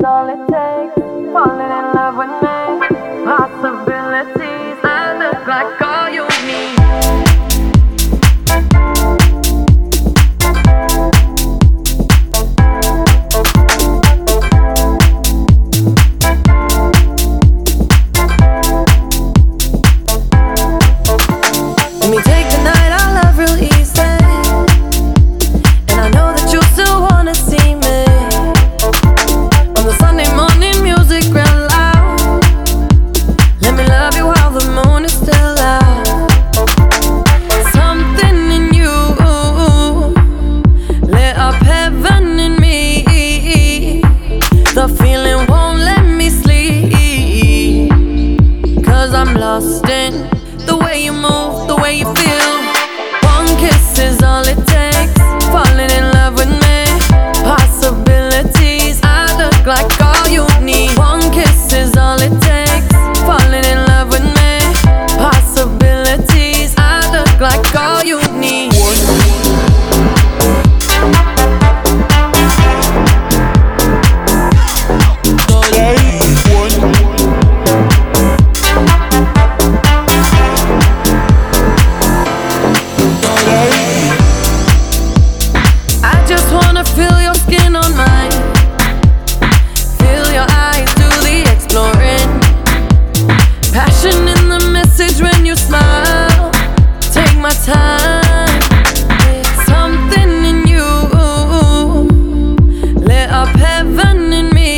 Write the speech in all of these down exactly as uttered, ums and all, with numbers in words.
all it takes. Falling in love with me. Possibilities. I look like all you need. Let me take the night I love real easy, and I know that you still wanna see me. On the Sunday morning music real loud. Let me love you while the moon is still out. Something in you lit up heaven in me. The feeling won't let me sleep, 'cause I'm lost in the way you move, the way you feel. One kiss is all it takes. Falling in love with me. Possibilities. I look like all you need. One kiss is all it takes. Falling in love with me. Possibilities. I look like all you need. I just wanna feel your skin on mine. Feel your eyes do the exploring. Passion in the message when you smile. Take my time. Something in you lit up heaven in me.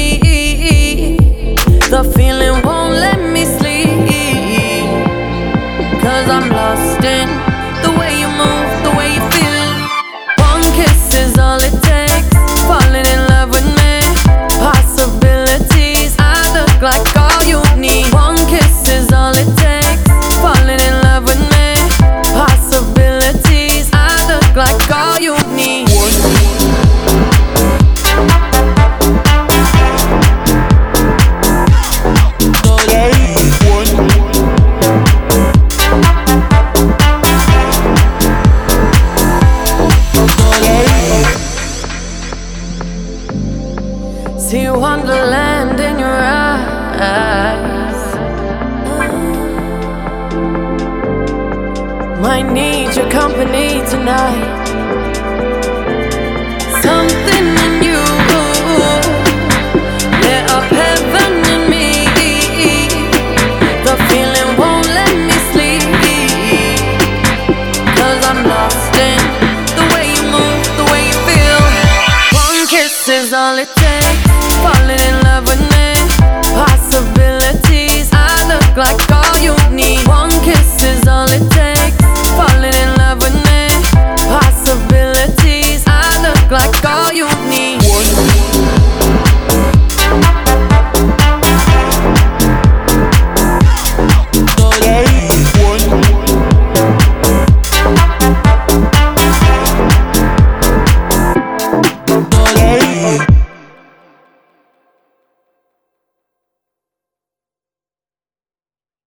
The feeling won't let me sleep, 'cause I'm lost in the way you move, the way you feel. One kiss is all it takes. Falling in love with me. Possibilities. I look like all you need. One kiss is all it takes. Falling in love with me. Possibilities. I look like all you need. See wonderland in your eyes. Might need your company tonight. Something in you lit up heaven in me. The feeling won't let me sleep, 'cause I'm lost in the way you move, the way you feel. One kiss is all it takes. Falling in love with me. Possibilities. I look like all you